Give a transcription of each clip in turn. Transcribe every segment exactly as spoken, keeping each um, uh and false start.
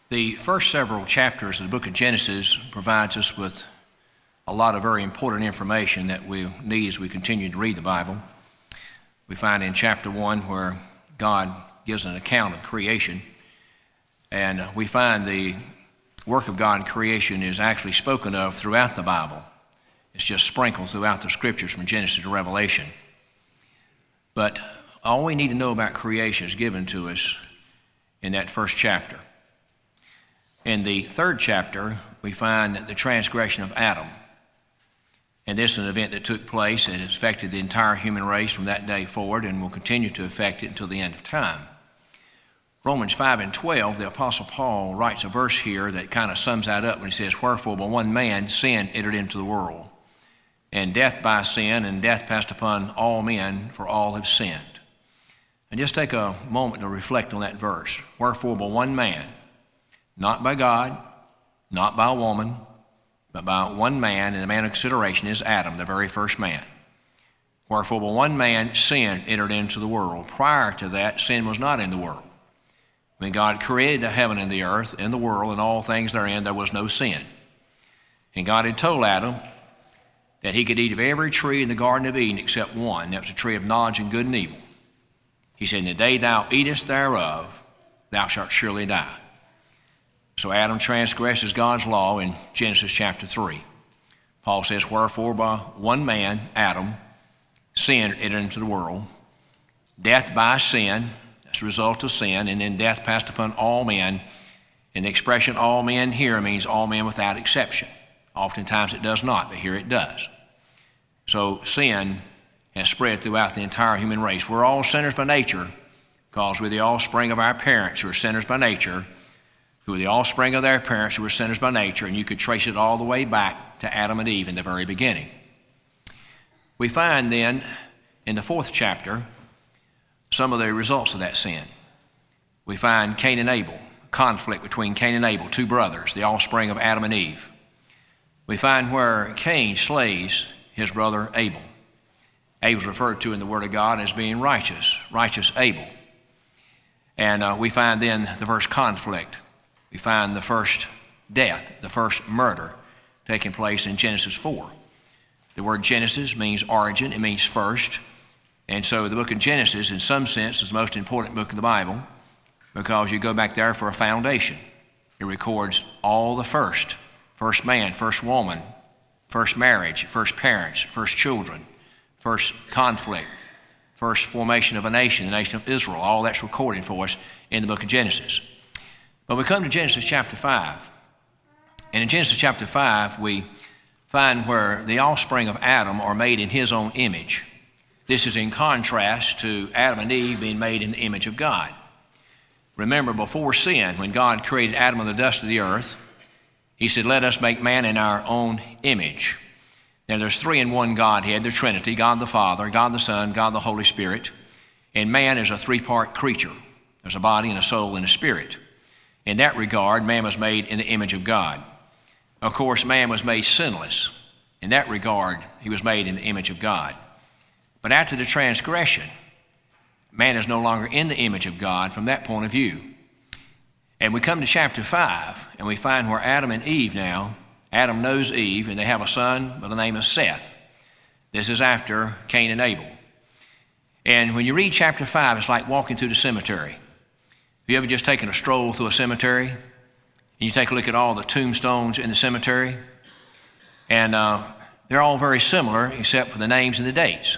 The first several chapters of the book of Genesis provides us with a lot of very important information that we need as we continue to read the Bible. We find in chapter one where God gives an account of creation, and we find the work of God in creation is actually spoken of throughout the Bible. It's just sprinkled throughout the scriptures from Genesis to Revelation. But all we need to know about creation is given to us in that first chapter. In the third chapter, we find the transgression of Adam. And this is an event that took place and has affected the entire human race from that day forward and will continue to affect it until the end of time. Romans five and twelve, the Apostle Paul writes a verse here that kind of sums that up when he says, "Wherefore by one man sin entered into the world, and death by sin, and death passed upon all men, for all have sinned." And just take a moment to reflect on that verse. Wherefore by one man, not by God, not by a woman, but by one man, and the man of consideration is Adam, the very first man. Wherefore by one man sin entered into the world. Prior to that, sin was not in the world. When God created the heaven and the earth and the world and all things therein, there was no sin. And God had told Adam that he could eat of every tree in the Garden of Eden except one. That was the tree of knowledge of good and evil. He said, "In the day thou eatest thereof, thou shalt surely die." So Adam transgresses God's law in Genesis chapter three. Paul says, "Wherefore by one man, Adam, sin entered into the world, death by sin," that's the result of sin, "and then death passed upon all men." And the expression all men here means all men without exception. Oftentimes it does not, but here it does. So sin has spread throughout the entire human race. We're all sinners by nature because we're the offspring of our parents who are sinners by nature, who are the offspring of their parents who were sinners by nature, and you could trace it all the way back to Adam and Eve in the very beginning. We find then in the fourth chapter some of the results of that sin. We find Cain and Abel, conflict between Cain and Abel, two brothers, the offspring of Adam and Eve. We find where Cain slays his brother Abel. Abel is referred to in the Word of God as being righteous, righteous Abel. And uh, we find then the first conflict. We find the first death, the first murder taking place in Genesis four. The word Genesis means origin, it means first. And so the book of Genesis, in some sense, is the most important book of the Bible because you go back there for a foundation. It records all the first, first man, first woman, first marriage, first parents, first children, first conflict, first formation of a nation, the nation of Israel. All that's recorded for us in the book of Genesis. But we come to Genesis chapter five. And in Genesis chapter five, we find where the offspring of Adam are made in his own image. This is in contrast to Adam and Eve being made in the image of God. Remember, before sin, when God created Adam of the dust of the earth, he said, "Let us make man in our own image." Now, there's three in one Godhead, the Trinity, God the Father, God the Son, God the Holy Spirit. And man is a three-part creature. There's a body and a soul and a spirit. In that regard, man was made in the image of God. Of course, man was made sinless. In that regard, he was made in the image of God. But after the transgression, man is no longer in the image of God from that point of view. And we come to chapter five, and we find where Adam and Eve now, Adam knows Eve, and they have a son by the name of Seth. This is after Cain and Abel. And when you read chapter five, it's like walking through the cemetery. Have you ever just taken a stroll through a cemetery? And you take a look at all the tombstones in the cemetery? And uh, they're all very similar except for the names and the dates.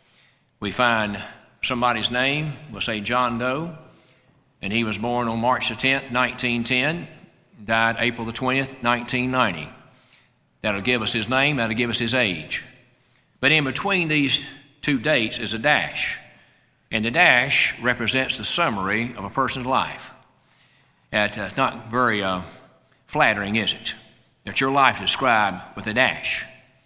We find somebody's name, we'll say John Doe, and he was born on March the tenth, nineteen ten, died April the twentieth, nineteen ninety. That'll give us his name, that'll give us his age. But in between these two dates is a dash. And the dash represents the summary of a person's life. It's uh, not very uh, flattering, is it? That your life is described with a dash.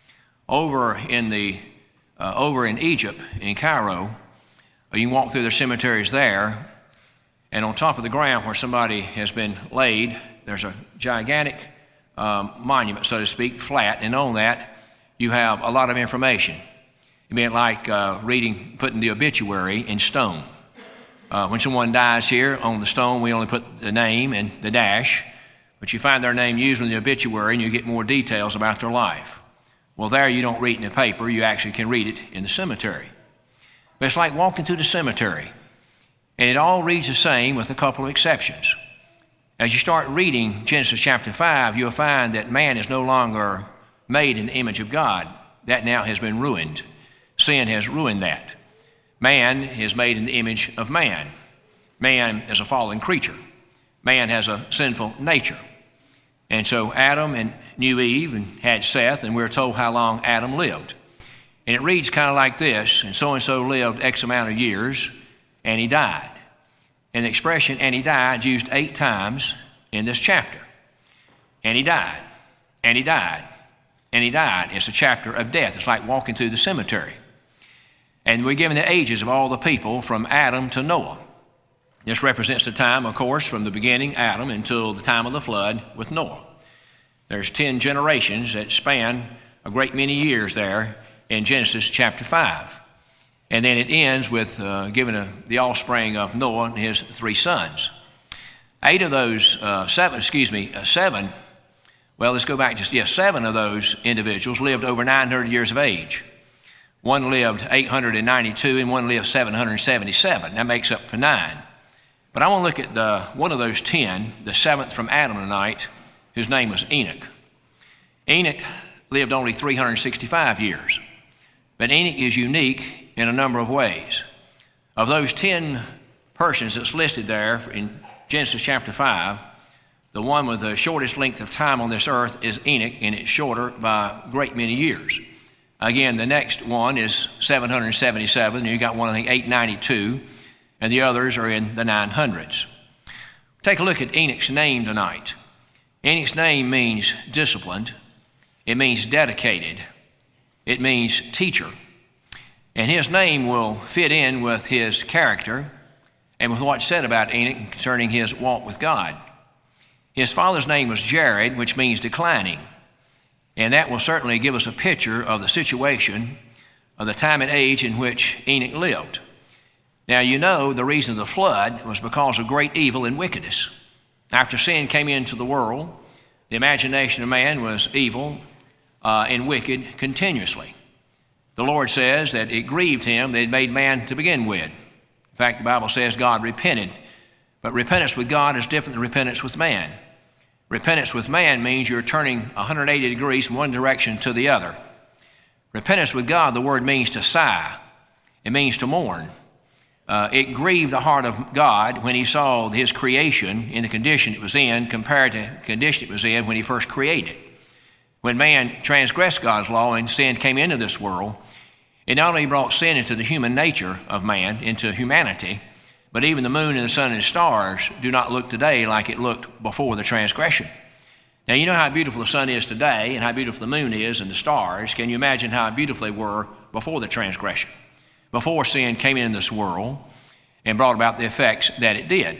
Over in the uh, over in Egypt, in Cairo, you can walk through the cemeteries there, and on top of the ground where somebody has been laid, there's a gigantic um, monument, so to speak, flat, and on that you have a lot of information. It'd be like uh, reading, putting the obituary in stone. Uh, when someone dies here, on the stone we only put the name and the dash, but you find their name usually in the obituary and you get more details about their life. Well, there you don't read it in the paper, you actually can read it in the cemetery. But it's like walking through the cemetery, and it all reads the same with a couple of exceptions. As you start reading Genesis chapter five, you'll find that man is no longer made in the image of God. That now has been ruined. Sin has ruined that. Man is made in the image of man. Man is a fallen creature. Man has a sinful nature. And so Adam and knew Eve and had Seth, and we're told how long Adam lived. And it reads kind of like this, and so-and-so lived X amount of years, and he died. And the expression, and he died, is used eight times in this chapter. And he died, and he died, and he died. It's a chapter of death. It's like walking through the cemetery. And we're given the ages of all the people from Adam to Noah. This represents the time, of course, from the beginning, Adam, until the time of the flood with Noah. There's ten generations that span a great many years there in Genesis chapter five. And then it ends with uh, giving a, the offspring of Noah and his three sons. Eight of those, uh, seven, excuse me, uh, seven, well, let's go back just, yes, seven of those individuals lived over nine hundred years of age. One lived eight hundred ninety-two and one lived seven hundred seventy-seven. That makes up for nine. But I want to look at the, one of those ten, the seventh from Adam tonight, whose name was Enoch. Enoch lived only three hundred sixty-five years. But Enoch is unique in a number of ways. Of those ten persons that's listed there in Genesis chapter five, the one with the shortest length of time on this earth is Enoch, and it's shorter by a great many years. Again, the next one is seven hundred seventy-seven, and you got one, I think, eight ninety-two, and the others are in the nine hundreds. Take a look at Enoch's name tonight. Enoch's name means disciplined. It means dedicated. It means teacher. And his name will fit in with his character and with what's said about Enoch concerning his walk with God. His father's name was Jared, which means declining. And that will certainly give us a picture of the situation of the time and age in which Enoch lived. Now, you know the reason of the flood was because of great evil and wickedness. After sin came into the world, the imagination of man was evil uh, and wicked continuously. The Lord says that it grieved him that he made man to begin with. In fact, the Bible says God repented. But repentance with God is different than repentance with man. Repentance with man means you're turning one hundred eighty degrees from one direction to the other. Repentance with God, the word means to sigh. It means to mourn. Uh, it grieved the heart of God when he saw his creation in the condition it was in compared to the condition it was in when he first created. When man transgressed God's law and sin came into this world, it not only brought sin into the human nature of man, into humanity, but even the moon and the sun and the stars do not look today like it looked before the transgression. Now, you know how beautiful the sun is today and how beautiful the moon is and the stars. Can you imagine how beautiful they were before the transgression, before sin came into this world and brought about the effects that it did?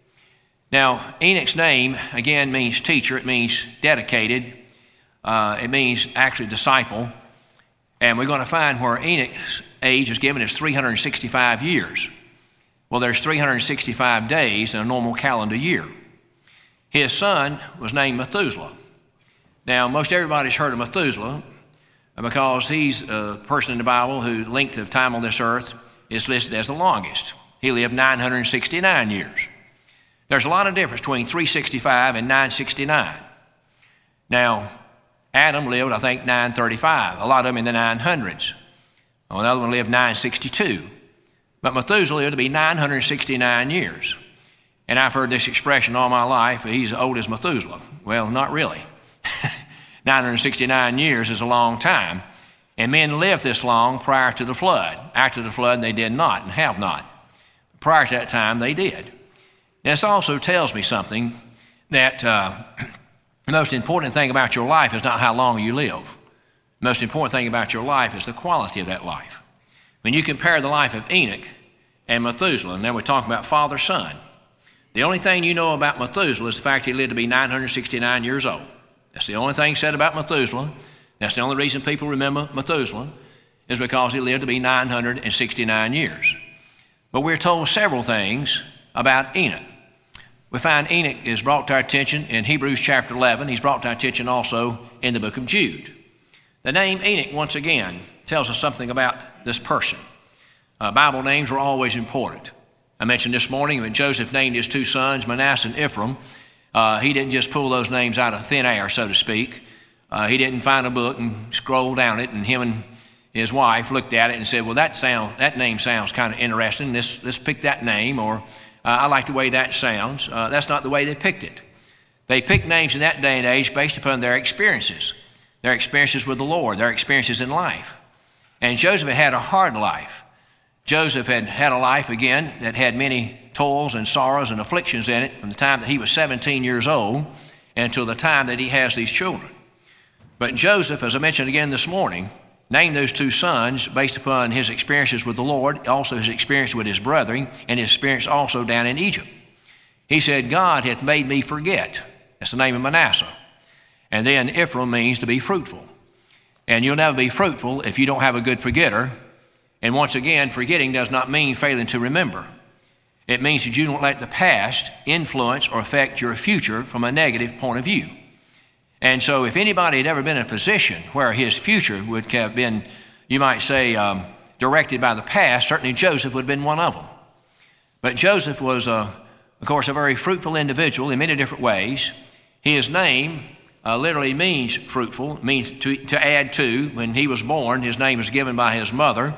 Now, Enoch's name, again, means teacher. It means dedicated. Uh, it means actually disciple. And we're going to find where Enoch's age is given as three hundred sixty-five years. Well, there's three hundred sixty-five days in a normal calendar year. His son was named Methuselah. Now, most everybody's heard of Methuselah because he's a person in the Bible whose length of time on this earth is listed as the longest. He lived nine hundred sixty-nine years. There's a lot of difference between three hundred sixty-five and nine hundred sixty-nine. Now, Adam lived, I think, nine hundred thirty-five, a lot of them in the nine hundreds. Another one lived nine hundred sixty-two. But Methuselah lived to be nine hundred sixty-nine years. And I've heard this expression all my life, he's as old as Methuselah. Well, not really. nine hundred sixty-nine years is a long time. And men lived this long prior to the flood. After the flood, they did not and have not. Prior to that time, they did. This also tells me something that uh, the most important thing about your life is not how long you live. The most important thing about your life is the quality of that life. When you compare the life of Enoch and Methuselah, and then we're talking about father-son, the only thing you know about Methuselah is the fact he lived to be nine hundred sixty-nine years old. That's the only thing said about Methuselah. That's the only reason people remember Methuselah is because he lived to be nine hundred sixty-nine years. But we're told several things about Enoch. we find Enoch is brought to our attention in Hebrews chapter eleven. He's brought to our attention also in the book of Jude. The name Enoch, once again, tells us something about this person. Uh, Bible names were always important. I mentioned this morning when Joseph named his two sons, Manasseh and Ephraim, uh, he didn't just pull those names out of thin air, so to speak. Uh, he didn't find a book and scroll down it, and him and his wife looked at it and said, well, that sound, that name sounds kind of interesting. Let's, let's pick that name, or uh, I like the way that sounds. Uh, that's not the way they picked it. They picked names in that day and age based upon their experiences, their experiences with the Lord, their experiences in life. And Joseph had a hard life. Joseph had had a life, again, that had many toils and sorrows and afflictions in it from the time that he was seventeen years old until the time that he has these children. But Joseph, as I mentioned again this morning, named those two sons based upon his experiences with the Lord, also his experience with his brethren, and his experience also down in Egypt. He said, God hath made me forget. That's the name of Manasseh. And then Ephraim means to be fruitful. And you'll never be fruitful if you don't have a good forgetter. And once again, forgetting does not mean failing to remember. It means that you don't let the past influence or affect your future from a negative point of view. And so if anybody had ever been in a position where his future would have been, you might say, um, directed by the past, certainly Joseph would have been one of them. But Joseph was, uh, of course, a very fruitful individual in many different ways. His name uh, literally means fruitful, means to, to add to. When he was born, his name was given by his mother,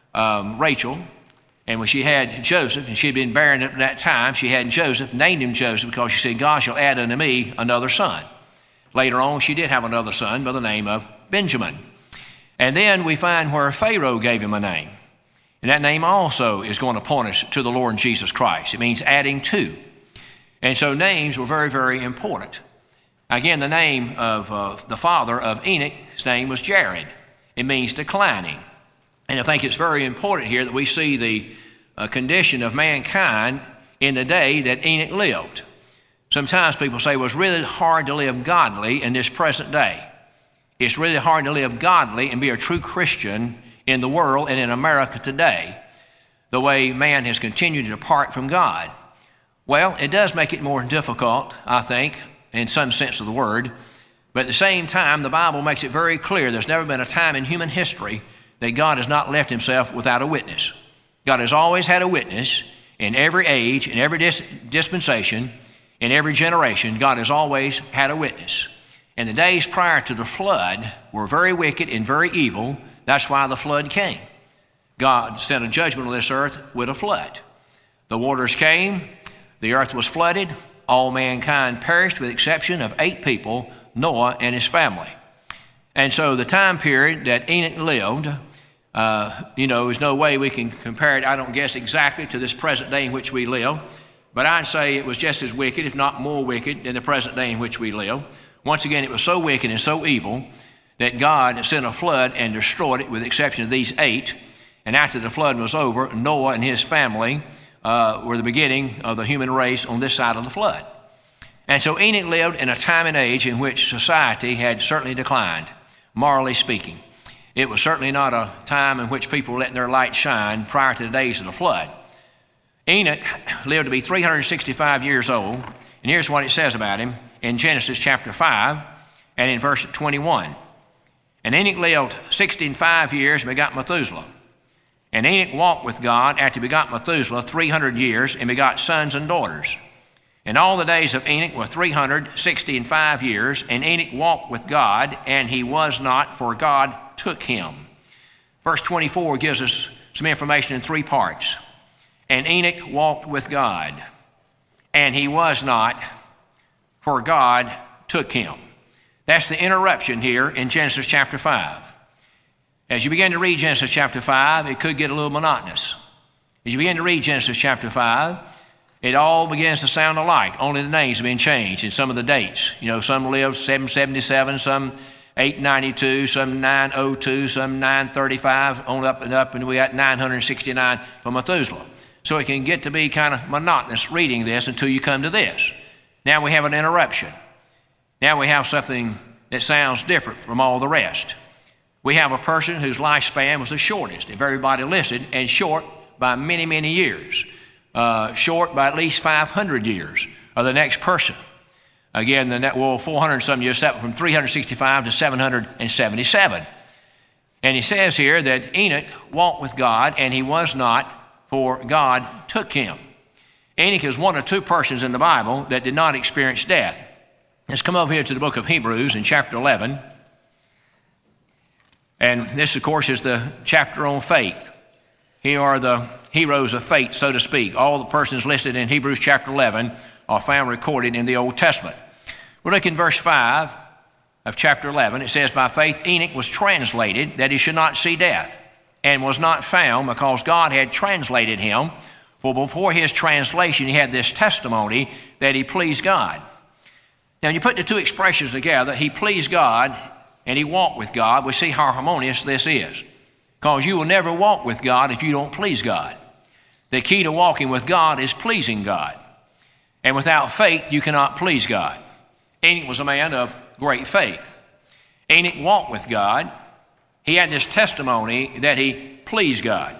um, Rachel. And when she had Joseph, and she had been barren at that time, she had Joseph, named him Joseph, because she said, God shall add unto me another son. Later on, she did have another son by the name of Benjamin. And then we find where Pharaoh gave him a name. And that name also is going to point us to the Lord Jesus Christ. It means adding to. And so names were very, very important. Again, the name of uh, the father of Enoch, his name was Jared. It means declining. And I think it's very important here that we see the uh, condition of mankind in the day that Enoch lived. Sometimes people say, well, it's really hard to live godly in this present day. It's really hard to live godly and be a true Christian in the world and in America today, the way man has continued to depart from God. Well, it does make it more difficult, I think, in some sense of the word. But at the same time, the Bible makes it very clear there's never been a time in human history that God has not left himself without a witness. God has always had a witness in every age, in every dis- dispensation, in every generation. God has always had a witness. And the days prior to the flood were very wicked and very evil. That's why the flood came. God sent a judgment on this earth with a flood. The waters came, the earth was flooded, all mankind perished with the exception of eight people, Noah and his family. And so the time period that Enoch lived, uh, you know, there's no way we can compare it, I don't guess, exactly to this present day in which we live. But I'd say it was just as wicked, if not more wicked, than the present day in which we live. Once again, it was so wicked and so evil that God sent a flood and destroyed it with the exception of these eight. And after the flood was over, Noah and his family uh, were the beginning of the human race on this side of the flood. And so Enoch lived in a time and age in which society had certainly declined, morally speaking. It was certainly not a time in which people were letting their light shine prior to the days of the flood. Enoch lived to be three hundred sixty-five years old, and here's what it says about him in Genesis chapter five and in verse twenty-one. And Enoch lived sixty-five years and begot Methuselah. And Enoch walked with God after he begot Methuselah three hundred years and begot sons and daughters. And all the days of Enoch were three hundred sixty-five years, and Enoch walked with God, and he was not, for God took him. Verse twenty-four gives us some information in three parts. And Enoch walked with God, and he was not, for God took him. That's the interruption here in Genesis chapter five. As you begin to read Genesis chapter five, it could get a little monotonous. As you begin to read Genesis chapter five, it all begins to sound alike. Only the names have been changed and some of the dates. You know, some lived seven seventy-seven, some eight ninety-two, some nine oh two, some nine thirty-five, on up and up, and we got nine hundred sixty-nine for Methuselah. So it can get to be kind of monotonous reading this until you come to this. Now we have an interruption. Now we have something that sounds different from all the rest. We have a person whose lifespan was the shortest of everybody listed, and short by many, many years. Uh, short by at least five hundred years or the next person. Again, the net, well, four hundred some years, from three hundred sixty-five to seven hundred seventy-seven. And he says here that Enoch walked with God, and he was not, for God took him. Enoch is one of two persons in the Bible that did not experience death. Let's come over here to the book of Hebrews in chapter eleven. And this, of course, is the chapter on faith. Here are the heroes of faith, so to speak. All the persons listed in Hebrews chapter eleven are found recorded in the Old Testament. We're looking at verse five of chapter eleven. It says, by faith Enoch was translated that he should not see death, and was not found because God had translated him. For before his translation he had this testimony that he pleased God. Now, when you put the two expressions together, he pleased God and he walked with God, we see how harmonious this is. Because you will never walk with God if you don't please God. The key to walking with God is pleasing God. And without faith, you cannot please God. Enoch was a man of great faith. Enoch walked with God. He had this testimony that he pleased God.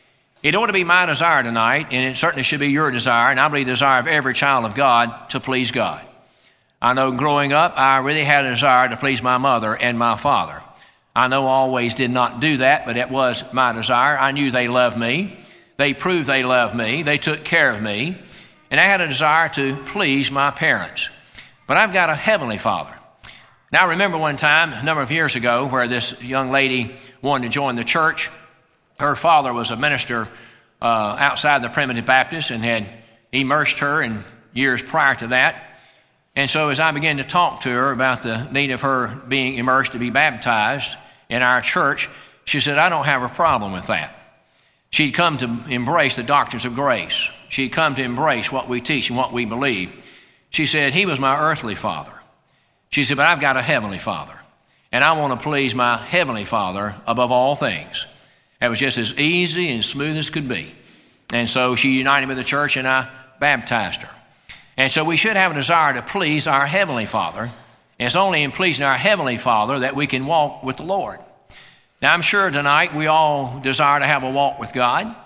It ought to be my desire tonight, and it certainly should be your desire, and I believe the desire of every child of God, to please God. I know growing up, I really had a desire to please my mother and my father. I know I always did not do that, but it was my desire. I knew they loved me. They proved they loved me. They took care of me. And I had a desire to please my parents. But I've got a heavenly Father. Now, I remember one time, a number of years ago, where this young lady wanted to join the church. Her father was a minister uh, outside the Primitive Baptist and had immersed her in years prior to that. And so as I began to talk to her about the need of her being immersed to be baptized in our church, she said, I don't have a problem with that. She'd come to embrace the doctrines of grace. She'd come to embrace what we teach and what we believe. She said, he was my earthly father. She said, but I've got a heavenly Father, and I want to please my heavenly Father above all things. It was just as easy and smooth as could be. And so she united with the church, and I baptized her. And so we should have a desire to please our heavenly Father. And it's only in pleasing our heavenly Father that we can walk with the Lord. Now, I'm sure tonight we all desire to have a walk with God.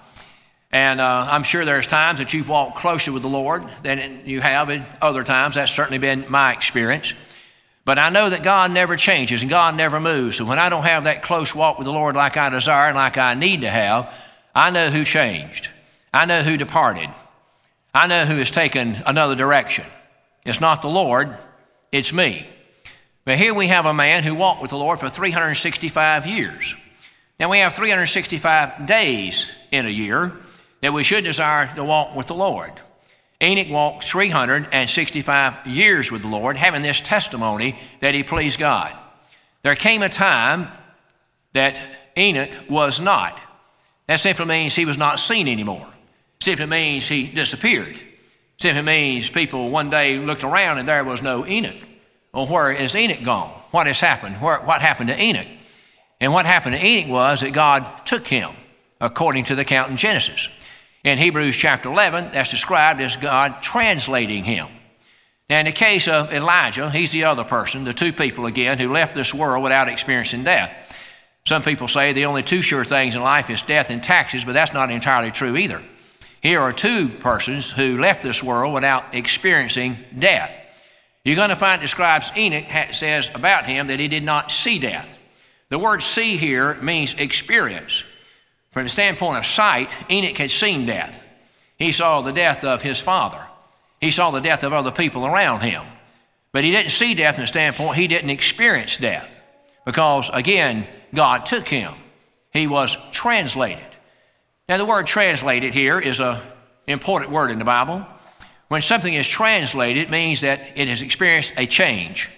And uh, I'm sure there's times that you've walked closer with the Lord than you have at other times. That's certainly been my experience. But I know that God never changes and God never moves. So when I don't have that close walk with the Lord like I desire and like I need to have, I know who changed. I know who departed. I know who has taken another direction. It's not the Lord, it's me. But here we have a man who walked with the Lord for three hundred sixty-five years. Now we have three hundred sixty-five days in a year that we should desire to walk with the Lord. Enoch walked three hundred sixty-five years with the Lord, having this testimony that he pleased God. There came a time that Enoch was not. That simply means he was not seen anymore. Simply means he disappeared. Simply means people one day looked around and there was no Enoch. Well, where is Enoch gone? What has happened? Where, what happened to Enoch? And what happened to Enoch was that God took him, according to the account in Genesis. In Hebrews chapter eleven, that's described as God translating him. Now, in the case of Elijah, he's the other person, the two people again, who left this world without experiencing death. Some people say the only two sure things in life is death and taxes, but that's not entirely true either. Here are two persons who left this world without experiencing death. You're going to find it describes Enoch, says about him that he did not see death. The word see here means experience. From the standpoint of sight, Enoch had seen death. He saw the death of his father. He saw the death of other people around him. But he didn't see death from the standpoint, he didn't experience death. Because, again, God took him. He was translated. Now, the word translated here is an important word in the Bible. When something is translated, it means that it has experienced a change.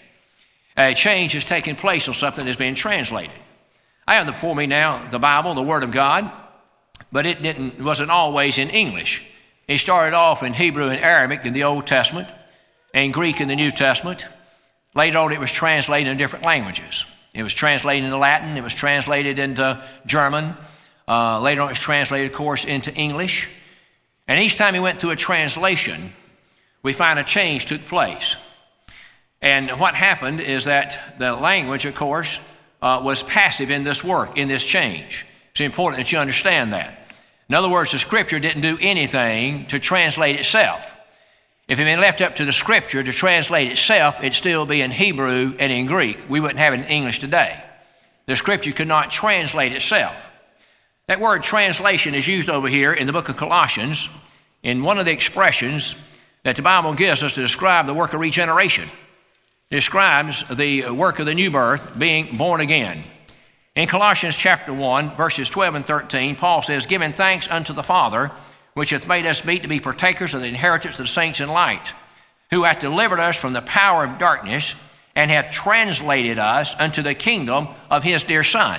A change has taken place on something that's been translated. I have before me now the Bible, the Word of God, but it didn't, it wasn't always in English. It started off in Hebrew and Arabic in the Old Testament and Greek in the New Testament. Later on, it was translated in different languages. It was translated into Latin. It was translated into German. Uh, later on, it was translated, of course, into English. And each time he went through a translation, we find a change took place. And what happened is that the language, of course, uh, was passive in this work, in this change. It's important that you understand that. In other words, the Scripture didn't do anything to translate itself. If it had been left up to the Scripture to translate itself, it'd still be in Hebrew and in Greek. We wouldn't have it in English today. The Scripture could not translate itself. That word translation is used over here in the book of Colossians in one of the expressions that the Bible gives us to describe the work of regeneration. It describes the work of the new birth, being born again. In Colossians chapter one, verses twelve and thirteen, Paul says, giving thanks unto the Father, which hath made us meet to be partakers of the inheritance of the saints in light, who hath delivered us from the power of darkness, and hath translated us unto the kingdom of his dear Son.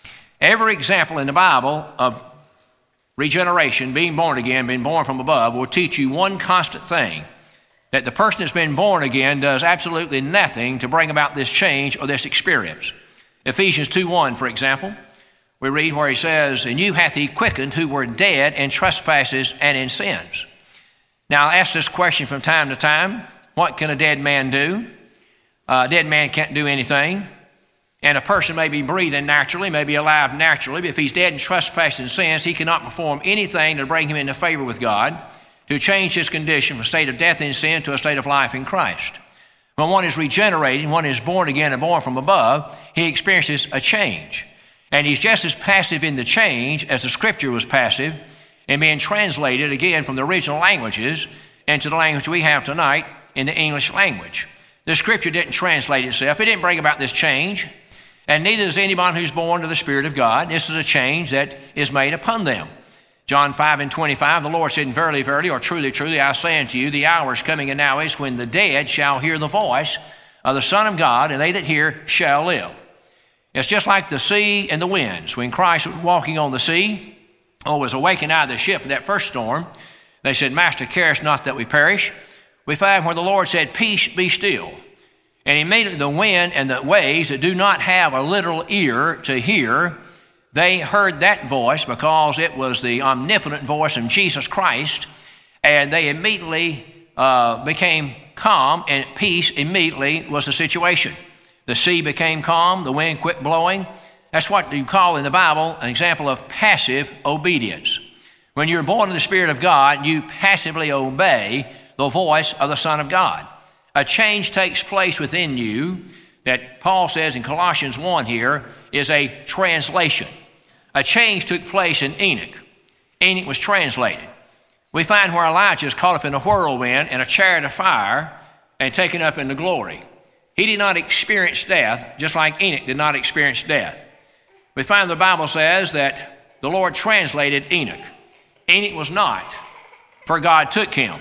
Every example in the Bible of regeneration, being born again, being born from above, will teach you one constant thing, that the person that's been born again does absolutely nothing to bring about this change or this experience. Ephesians two one, for example, we read where he says, and you hath he quickened who were dead in trespasses and in sins. Now, I ask this question from time to time, what can a dead man do? Uh, a dead man can't do anything. And a person may be breathing naturally, may be alive naturally, but if he's dead in trespasses and sins, he cannot perform anything to bring him into favor with God, to change his condition from a state of death in sin to a state of life in Christ. When one is regenerated, one is born again and born from above, he experiences a change. And he's just as passive in the change as the Scripture was passive in being translated again from the original languages into the language we have tonight in the English language. The Scripture didn't translate itself. It didn't bring about this change. And neither is anyone who's born to the Spirit of God. This is a change that is made upon them. John five and twenty-five, the Lord said, verily, verily, or truly, truly, I say unto you, the hour is coming and now is when the dead shall hear the voice of the Son of God, and they that hear shall live. It's just like the sea and the winds. When Christ was walking on the sea, or was awakened out of the ship in that first storm, they said, Master, carest not that we perish. We find where the Lord said, peace, be still. And immediately the wind and the waves that do not have a literal ear to hear, they heard that voice because it was the omnipotent voice of Jesus Christ, and they immediately uh, became calm, and peace immediately was the situation. The sea became calm, the wind quit blowing. That's what you call in the Bible an example of passive obedience. When you're born of the Spirit of God, you passively obey the voice of the Son of God. A change takes place within you that Paul says in Colossians one here is a translation. A change took place in Enoch. Enoch was translated. We find where Elijah is caught up in a whirlwind and a chariot of fire and taken up into glory. He did not experience death, just like Enoch did not experience death. We find the Bible says that the Lord translated Enoch. Enoch was not, for God took him.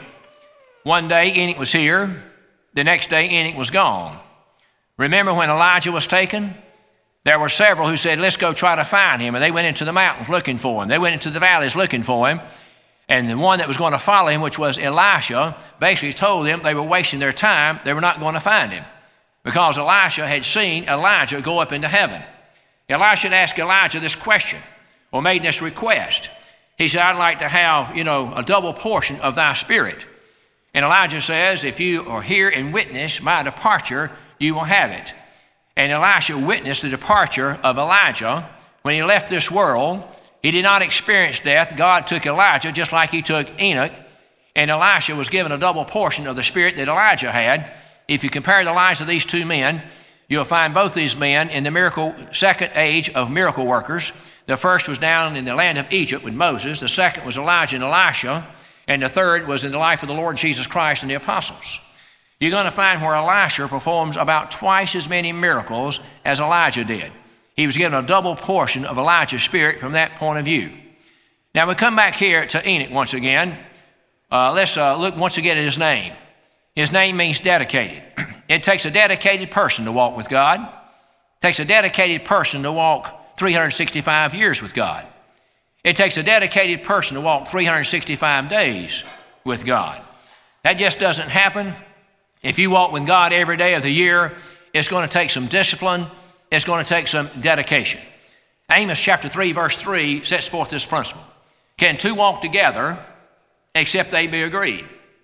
One day Enoch was here. The next day, Enoch was gone. Remember when Elijah was taken? There were several who said, let's go try to find him. And they went into the mountains looking for him. They went into the valleys looking for him. And the one that was going to follow him, which was Elisha, basically told them they were wasting their time. They were not going to find him because Elisha had seen Elijah go up into heaven. Elisha had asked Elijah this question or made this request. He said, I'd like to have, you know, a double portion of thy spirit. And Elijah says, if you are here and witness my departure, you will have it. And Elisha witnessed the departure of Elijah. When he left this world, he did not experience death. God took Elijah just like he took Enoch. And Elisha was given a double portion of the spirit that Elijah had. If you compare the lives of these two men, you'll find both these men in the miracle, second age of miracle workers. The first was down in the land of Egypt with Moses. The second was Elijah and Elisha. And the third was in the life of the Lord Jesus Christ and the apostles. You're going to find where Elisha performs about twice as many miracles as Elijah did. He was given a double portion of Elijah's spirit from that point of view. Now we come back here to Enoch once again. Uh, let's uh, look once again at his name. His name means dedicated. It takes a dedicated person to walk with God. It takes a dedicated person to walk three hundred sixty-five years with God. It takes a dedicated person to walk three hundred sixty-five days with God. That just doesn't happen. If you walk with God every day of the year, it's going to take some discipline. It's going to take some dedication. Amos chapter three, verse three sets forth this principle. Can two walk together except they be agreed?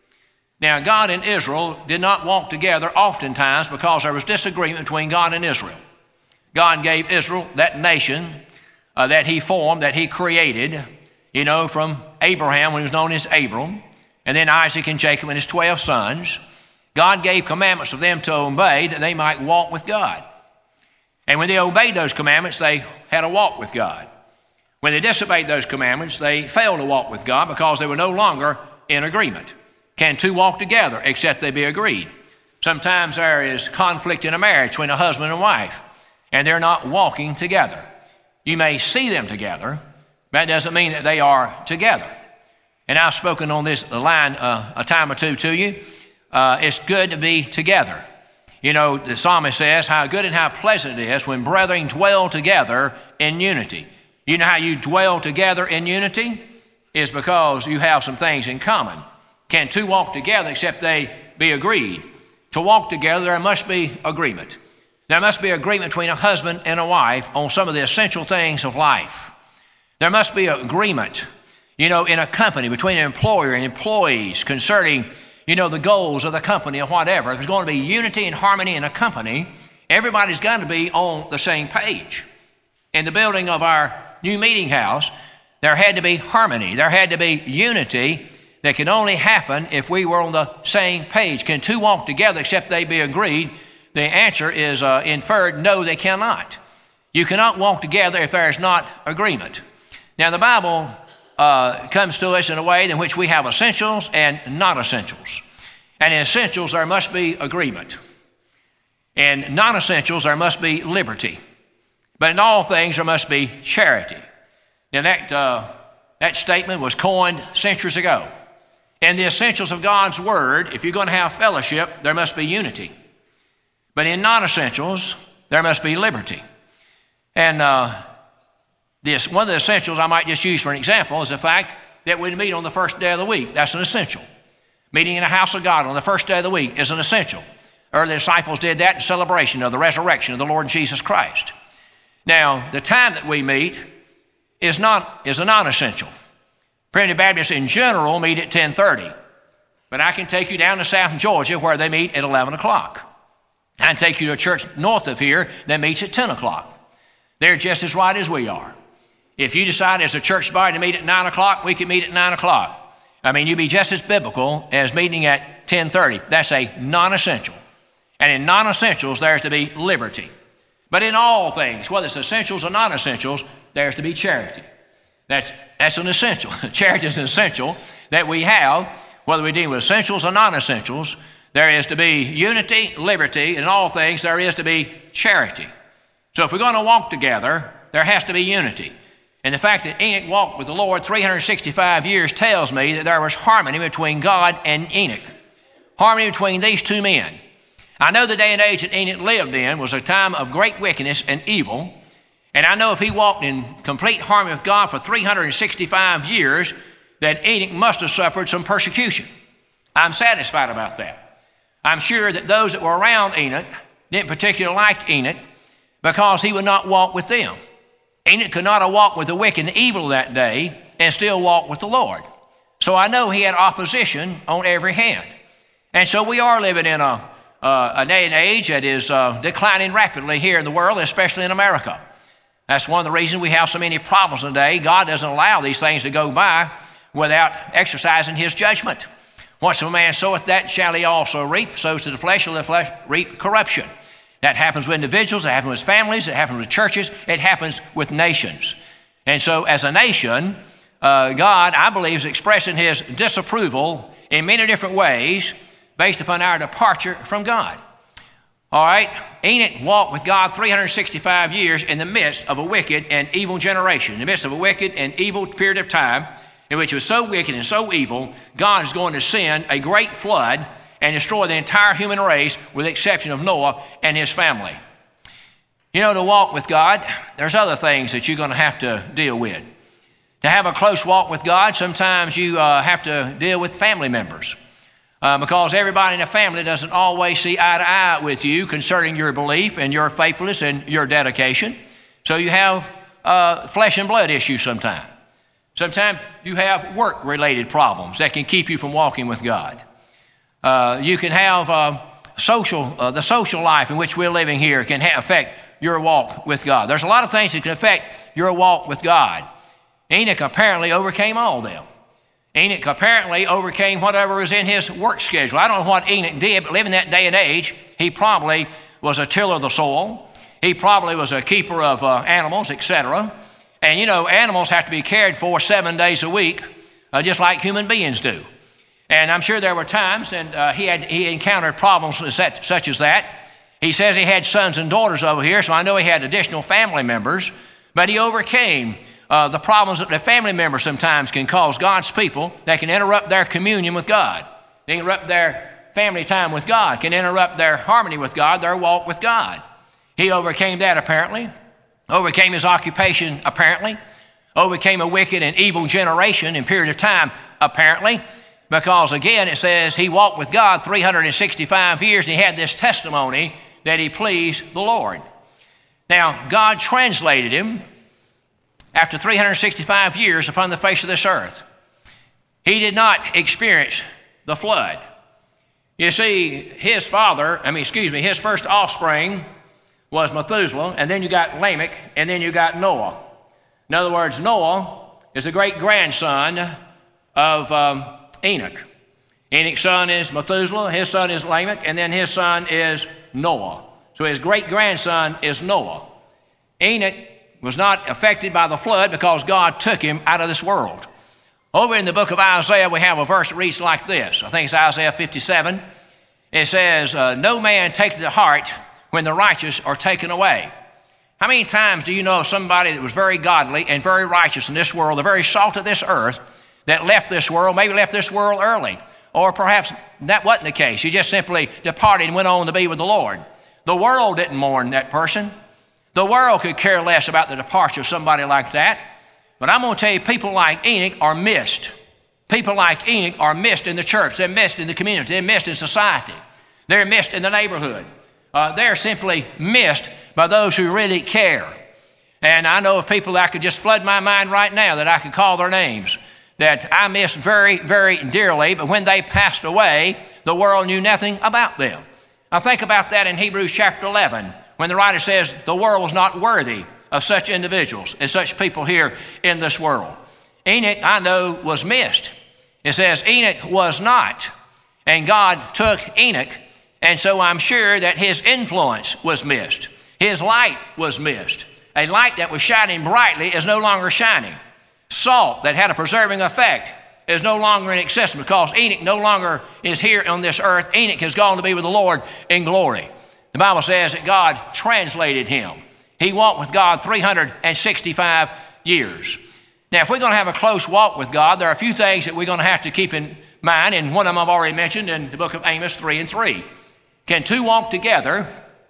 Now, God and Israel did not walk together oftentimes because there was disagreement between God and Israel. God gave Israel, that nation uh, that he formed, that he created, you know, from Abraham when he was known as Abram. and then Isaac and Jacob and his twelve sons. God gave commandments of them to obey that they might walk with God. And when they obeyed those commandments, they had a walk with God. When they disobeyed those commandments, they failed to walk with God because they were no longer in agreement. Can two walk together except they be agreed? Sometimes there is conflict in a marriage between a husband and wife, and they're not walking together. You may see them together, but that doesn't mean that they are together. And I've spoken on this line uh, a time or two to you. Uh, it's good to be together. You know, the psalmist says, how good and how pleasant it is when brethren dwell together in unity. You know how you dwell together in unity? Is because you have some things in common. Can two walk together except they be agreed? To walk together, there must be agreement. There must be agreement between a husband and a wife on some of the essential things of life. There must be agreement, you know, in a company between an employer and employees concerning, you know, the goals of the company or whatever. If there's going to be unity and harmony in a company, everybody's got to be on the same page. In the building of our new meeting house, there had to be harmony. There had to be unity that could only happen if we were on the same page. Can two walk together except they be agreed? The answer is uh, inferred, no, they cannot. You cannot walk together if there is not agreement. Now, the Bible uh, comes to us in a way in which we have essentials and non-essentials. And in essentials, there must be agreement. In non-essentials, there must be liberty. But in all things, there must be charity. Now, that, uh, that statement was coined centuries ago. In the essentials of God's Word, if you're going to have fellowship, there must be unity. But in non-essentials, there must be liberty. And uh, this one of the essentials I might just use for an example is the fact that we meet on the first day of the week. That's an essential. Meeting in the house of God on the first day of the week is an essential. Early disciples did that in celebration of the resurrection of the Lord Jesus Christ. Now, the time that we meet is not is a non-essential. Primitive Baptists in general meet at ten thirty. But I can take you down to South Georgia where they meet at eleven o'clock. I can take you to a church north of here that meets at ten o'clock. They're just as right as we are. If you decide as a church body to meet at nine o'clock, we can meet at nine o'clock. I mean, you'd be just as biblical as meeting at ten thirty. That's a non-essential. And in non-essentials, there's to be liberty. But in all things, whether it's essentials or non-essentials, there's to be charity. That's, that's an essential. Charity is an essential that we have, whether we deal with essentials or non-essentials. There is to be unity, liberty, and in all things there is to be charity. So if we're going to walk together, there has to be unity. And the fact that Enoch walked with the Lord three hundred sixty-five years tells me that there was harmony between God and Enoch. Harmony between these two men. I know the day and age that Enoch lived in was a time of great wickedness and evil. And I know if he walked in complete harmony with God for three hundred sixty-five years, that Enoch must have suffered some persecution. I'm satisfied about that. I'm sure that those that were around Enoch didn't particularly like Enoch because he would not walk with them. Enoch could not have walked with the wicked and evil that day and still walk with the Lord. So I know he had opposition on every hand. And so we are living in a, uh, a day and age that is uh, declining rapidly here in the world, especially in America. That's one of the reasons we have so many problems today. God doesn't allow these things to go by without exercising his judgment. Once a man soweth, that shall he also reap. Sows to the flesh, shall the flesh reap corruption. That happens with individuals, it happens with families, it happens with churches, it happens with nations. And so as a nation, uh, God, I believe, is expressing his disapproval in many different ways based upon our departure from God. All right, Enoch walked with God three hundred sixty-five years in the midst of a wicked and evil generation, in the midst of a wicked and evil period of time in which it was so wicked and so evil, God is going to send a great flood and destroy the entire human race with the exception of Noah and his family. You know, to walk with God, there's other things that you're going to have to deal with. To have a close walk with God, sometimes you uh, have to deal with family members. Uh, because everybody in the family doesn't always see eye to eye with you concerning your belief and your faithfulness and your dedication. So you have uh, flesh and blood issues sometimes. Sometimes you have work-related problems that can keep you from walking with God. Uh, you can have uh, social, uh, the social life in which we're living here can ha- affect your walk with God. There's a lot of things that can affect your walk with God. Enoch apparently overcame all of them. Enoch apparently overcame whatever was in his work schedule. I don't know what Enoch did, but living that day and age, he probably was a tiller of the soil. He probably was a keeper of uh, animals, et cetera. And you know, animals have to be cared for seven days a week, uh, just like human beings do. And I'm sure there were times, and uh, he had he encountered problems such as that. He says he had sons and daughters over here, so I know he had additional family members, but he overcame uh, the problems that the family members sometimes can cause God's people. They can interrupt their communion with God. They interrupt their family time with God, can interrupt their harmony with God, their walk with God. He overcame that apparently, overcame his occupation apparently, overcame a wicked and evil generation in a period of time apparently, because again it says he walked with God three hundred sixty-five years and he had this testimony that he pleased the Lord. Now God translated him after three hundred sixty-five years upon the face of this earth. He did not experience the flood. You see, his father, I mean, excuse me, his first offspring was Methuselah, and then you got Lamech, and then you got Noah. In other words, Noah is the great-grandson of um, Enoch. Enoch's son is Methuselah, his son is Lamech, and then his son is Noah. So his great-grandson is Noah. Enoch was not affected by the flood because God took him out of this world. Over in the book of Isaiah, we have a verse that reads like this. I think it's Isaiah fifty-seven. It says, uh, no man taketh to heart when the righteous are taken away. How many times do you know somebody that was very godly and very righteous in this world, the very salt of this earth, that left this world, maybe left this world early, or perhaps that wasn't the case. He just simply departed and went on to be with the Lord. The world didn't mourn that person. The world could care less about the departure of somebody like that. But I'm going to tell you, people like Enoch are missed. People like Enoch are missed in the church. They're missed in the community. They're missed in society. They're missed in the neighborhood. Uh, they're simply missed by those who really care. And I know of people that I could just flood my mind right now that I could call their names, that I miss very, very dearly, but when they passed away, the world knew nothing about them. Now think about that in Hebrews chapter eleven, when the writer says the world was not worthy of such individuals and such people here in this world. Enoch, I know, was missed. It says Enoch was not, and God took Enoch, and so I'm sure that his influence was missed. His light was missed. A light that was shining brightly is no longer shining. Salt that had a preserving effect is no longer in existence because Enoch no longer is here on this earth. Enoch has gone to be with the Lord in glory. The Bible says that God translated him. He walked with God three hundred sixty-five years. Now, if we're going to have a close walk with God, there are a few things that we're going to have to keep in mind, and one of them I've already mentioned in the book of Amos three and three. Can two walk together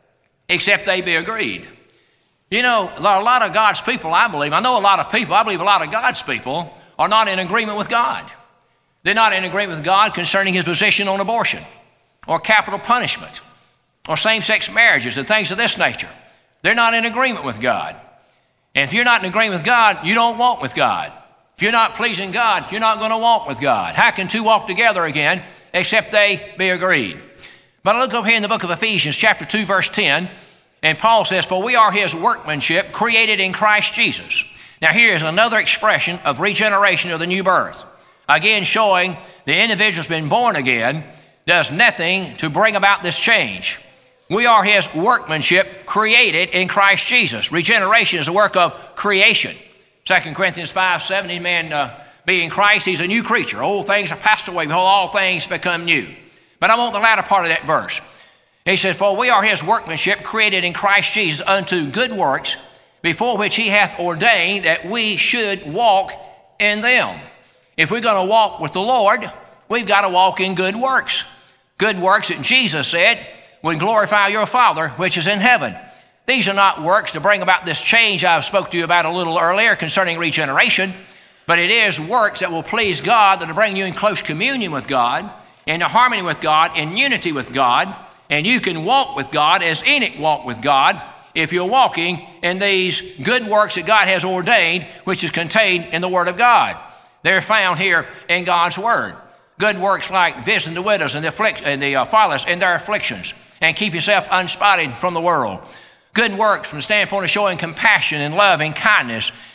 except they be agreed? You know, there are a lot of God's people, I believe. I know a lot of people, I believe a lot of God's people are not in agreement with God. They're not in agreement with God concerning his position on abortion or capital punishment or same-sex marriages and things of this nature. They're not in agreement with God. And if you're not in agreement with God, you don't walk with God. If you're not pleasing God, you're not going to walk with God. How can two walk together again except they be agreed? But I look over here in the book of Ephesians, chapter two, verse ten, and Paul says, for we are his workmanship, created in Christ Jesus. Now here is another expression of regeneration of the new birth. Again, showing the individual's been born again, does nothing to bring about this change. We are his workmanship, created in Christ Jesus. Regeneration is a work of creation. Second Corinthians five, seven, any man uh, be in Christ, he's a new creature. Old things are passed away, behold, all things become new. But I want the latter part of that verse. He says, for we are his workmanship, created in Christ Jesus unto good works, before which he hath ordained that we should walk in them. If we're going to walk with the Lord, we've got to walk in good works. Good works that Jesus said would glorify your Father which is in heaven. These are not works to bring about this change I spoke to you about a little earlier concerning regeneration, but it is works that will please God, that will bring you in close communion with God, into harmony with God, in unity with God, and you can walk with God as Enoch walked with God if you're walking in these good works that God has ordained, which is contained in the Word of God. They're found here in God's Word. Good works like visiting the widows and the, afflict- and the uh, fatherless in their afflictions, and keep yourself unspotted from the world. Good works from the standpoint of showing compassion and love and kindness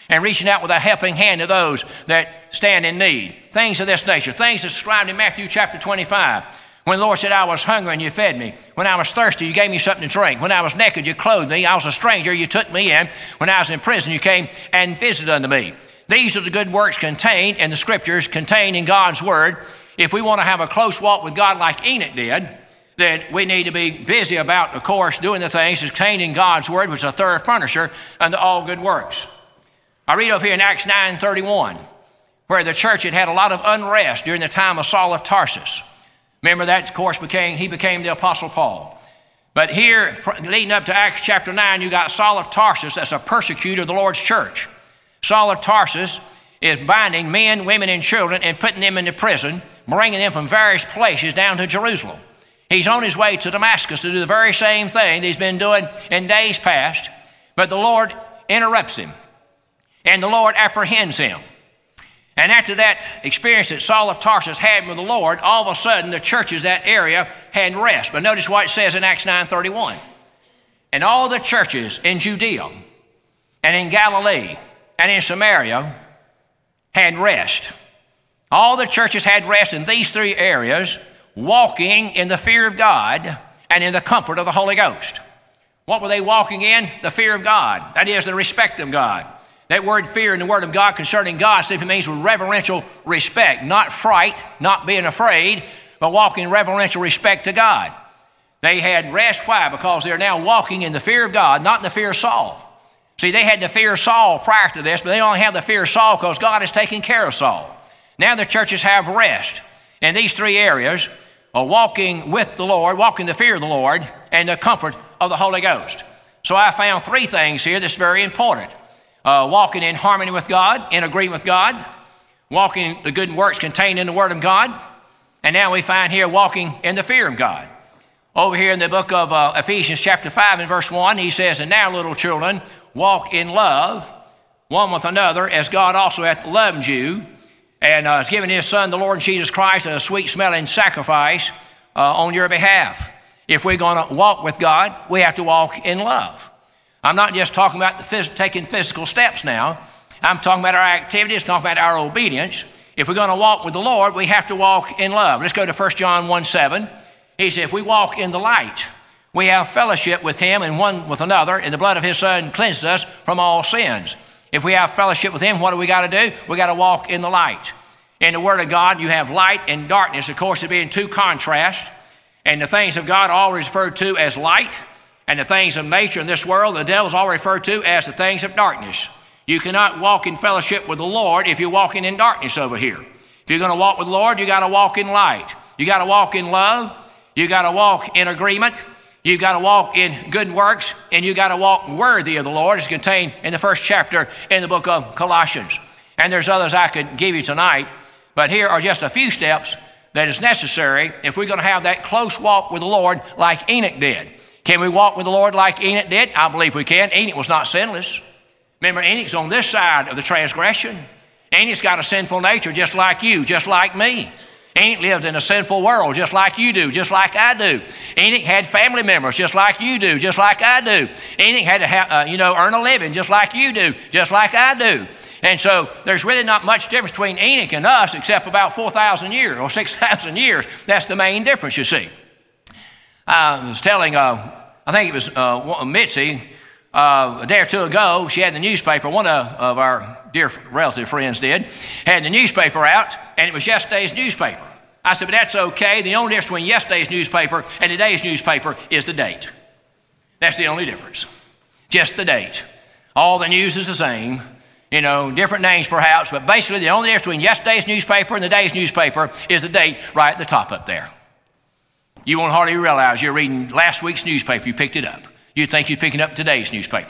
and reaching out with a helping hand to those that stand in need. Things of this nature, things described in Matthew chapter twenty-five. When the Lord said, I was hungry and you fed me. When I was thirsty, you gave me something to drink. When I was naked, you clothed me. I was a stranger, you took me in. When I was in prison, you came and visited unto me. These are the good works contained in the Scriptures, contained in God's Word. If we want to have a close walk with God like Enoch did, then we need to be busy about, of course, doing the things contained in God's Word, which is a third furnisher unto all good works. I read over here in Acts nine thirty-one, where the church had had a lot of unrest during the time of Saul of Tarsus. Remember that, of course, became he became the Apostle Paul. But here, leading up to Acts chapter nine, you got Saul of Tarsus as a persecutor of the Lord's church. Saul of Tarsus is binding men, women, and children and putting them into prison, bringing them from various places down to Jerusalem. He's on his way to Damascus to do the very same thing that he's been doing in days past, but the Lord interrupts him, and the Lord apprehends him. And after that experience that Saul of Tarsus had with the Lord, all of a sudden the churches that area had rest. But notice what it says in Acts nine thirty-one. And all the churches in Judea and in Galilee and in Samaria had rest. All the churches had rest in these three areas, walking in the fear of God and in the comfort of the Holy Ghost. What were they walking in? The fear of God. That is, the respect of God. That word fear in the Word of God concerning God simply means with reverential respect, not fright, not being afraid, but walking in reverential respect to God. They had rest. Why? Because they're now walking in the fear of God, not in the fear of Saul. See, they had the fear of Saul prior to this, but they only have the fear of Saul because God is taking care of Saul. Now the churches have rest in these three areas of walking with the Lord, walking in the fear of the Lord, and the comfort of the Holy Ghost. So I found three things here that's very important. Uh, walking in harmony with God, in agreement with God, walking the good works contained in the Word of God, and now we find here walking in the fear of God. Over here in the book of uh, Ephesians chapter five and verse one, he says, and now little children, walk in love, one with another, as God also hath loved you, and uh, has given his Son, the Lord Jesus Christ, as a sweet-smelling sacrifice uh, on your behalf. If we're going to walk with God, we have to walk in love. I'm not just talking about the phys- taking physical steps now. I'm talking about our activities, talking about our obedience. If we're going to walk with the Lord, we have to walk in love. Let's go to First John one seven. He said, if we walk in the light, we have fellowship with him and one with another, and the blood of his Son cleanses us from all sins. If we have fellowship with him, what do we got to do? We got to walk in the light. In the Word of God, you have light and darkness, of course, there being two contrasts. And the things of God are always referred to as light, and the things of nature in this world, the devil is all referred to as the things of darkness. You cannot walk in fellowship with the Lord if you're walking in darkness over here. If you're going to walk with the Lord, you got to walk in light. You got to walk in love. You got to walk in agreement. You got to walk in good works, and you got to walk worthy of the Lord, as contained in the first chapter in the book of Colossians. And there's others I could give you tonight, but here are just a few steps that is necessary if we're going to have that close walk with the Lord like Enoch did. Can we walk with the Lord like Enoch did? I believe we can. Enoch was not sinless. Remember, Enoch's on this side of the transgression. Enoch's got a sinful nature just like you, just like me. Enoch lived in a sinful world just like you do, just like I do. Enoch had family members just like you do, just like I do. Enoch had to have, uh, you know, earn a living just like you do, just like I do. And so there's really not much difference between Enoch and us except about four thousand years or six thousand years. That's the main difference, you see. I was telling, uh, I think it was uh, Mitzi, uh, a day or two ago, she had the newspaper, one of, of our dear relative friends did, had the newspaper out, and it was yesterday's newspaper. I said, but that's okay. The only difference between yesterday's newspaper and today's newspaper is the date. That's the only difference. Just the date. All the news is the same. You know, different names perhaps, but basically the only difference between yesterday's newspaper and today's newspaper is the date right at the top up there. You won't hardly realize you're reading last week's newspaper. You picked it up. You'd think you're picking up today's newspaper.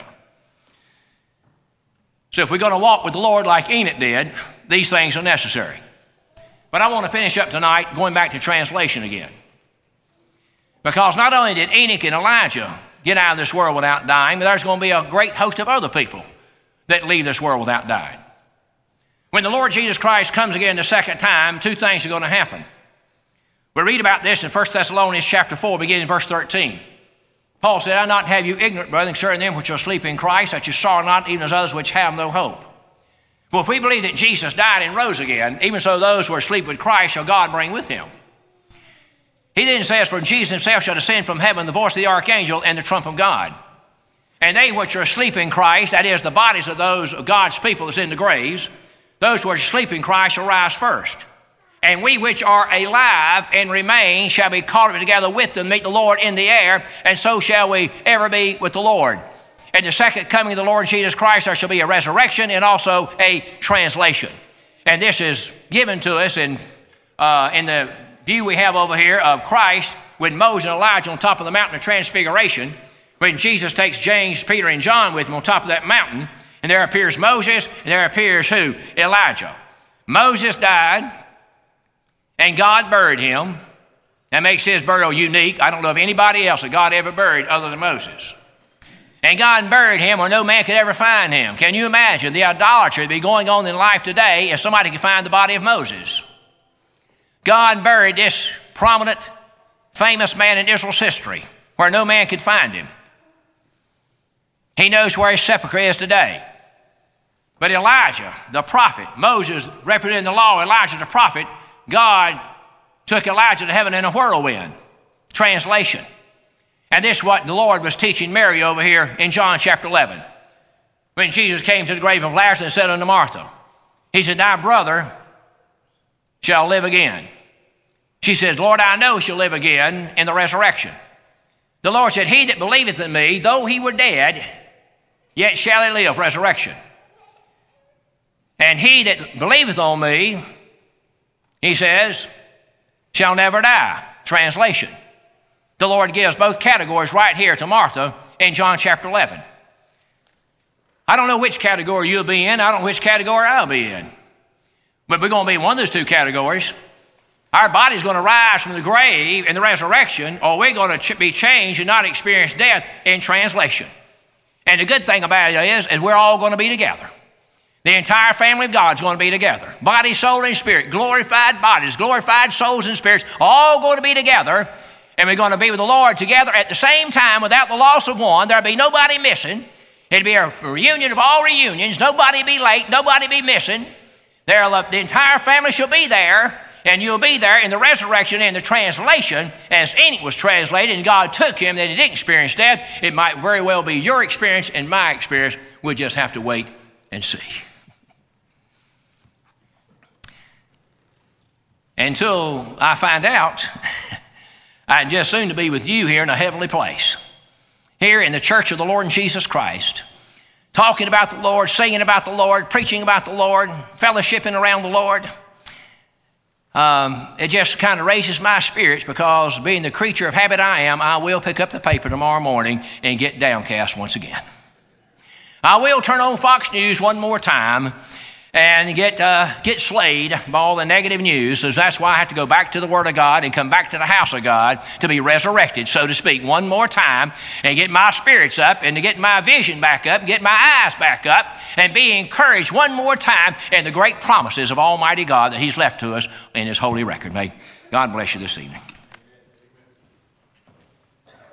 So if we're going to walk with the Lord like Enoch did, these things are necessary. But I want to finish up tonight going back to translation again. Because not only did Enoch and Elijah get out of this world without dying, but there's going to be a great host of other people that leave this world without dying. When the Lord Jesus Christ comes again the second time, two things are going to happen. We read about this in First Thessalonians chapter four, beginning in verse thirteen. Paul said, I not have you ignorant, brethren, concerning them which are asleep in Christ, that you sorrow not, even as others which have no hope. For if we believe that Jesus died and rose again, even so those who are asleep with Christ shall God bring with him. He then says, for Jesus himself shall descend from heaven, the voice of the archangel, and the trump of God. And they which are asleep in Christ, that is, the bodies of those of God's people that's in the graves, those who are asleep in Christ shall rise first. And we which are alive and remain shall be caught up together with them, meet the Lord in the air, and so shall we ever be with the Lord. At the second coming of the Lord Jesus Christ, there shall be a resurrection and also a translation. And this is given to us in, uh, in the view we have over here of Christ with Moses and Elijah on top of the mountain of transfiguration, when Jesus takes James, Peter, and John with him on top of that mountain, and there appears Moses, and there appears who? Elijah. Moses died, and God buried him. That makes his burial unique. I don't know of anybody else that God ever buried other than Moses. And God buried him where no man could ever find him. Can you imagine the idolatry that would be going on in life today if somebody could find the body of Moses? God buried this prominent, famous man in Israel's history where no man could find him. He knows where his sepulchre is today. But Elijah, the prophet, Moses representing the law, Elijah the prophet, God took Elijah to heaven in a whirlwind. Translation. And this is what the Lord was teaching Mary over here in John chapter eleven. When Jesus came to the grave of Lazarus and said unto Martha, he said, thy brother shall live again. She says, Lord, I know she'll live again in the resurrection. The Lord said, he that believeth in me, though he were dead, yet shall he live, resurrection. And he that believeth on me, he says, shall never die. Translation. The Lord gives both categories right here to Martha in John chapter eleven. I don't know which category you'll be in. I don't know which category I'll be in. But we're going to be in one of those two categories. Our body's going to rise from the grave in the resurrection, or we're going to be changed and not experience death in translation. And the good thing about it is, is we're all going to be together. The entire family of God's going to be together. Body, soul, and spirit. Glorified bodies, glorified souls and spirits, all going to be together. And we're going to be with the Lord together at the same time without the loss of one. There'll be nobody missing. It'll be a reunion of all reunions. Nobody be late. Nobody be missing. There'll, the entire family shall be there. And you'll be there in the resurrection and the translation as Enoch was translated and God took him that he didn't experience death. It might very well be your experience and my experience. We'll just have to wait and see. Until I find out, I'd just soon to be with you here in a heavenly place. Here in the church of the Lord Jesus Christ. Talking about the Lord, singing about the Lord, preaching about the Lord, fellowshipping around the Lord. Um, it just kind of raises my spirits because being the creature of habit I am, I will pick up the paper tomorrow morning and get downcast once again. I will turn on Fox News one more time and get uh, get slayed by all the negative news. So that's why I have to go back to the Word of God and come back to the house of God to be resurrected, so to speak, one more time and get my spirits up and to get my vision back up, get my eyes back up and be encouraged one more time in the great promises of Almighty God that He's left to us in His holy record. May God bless you this evening.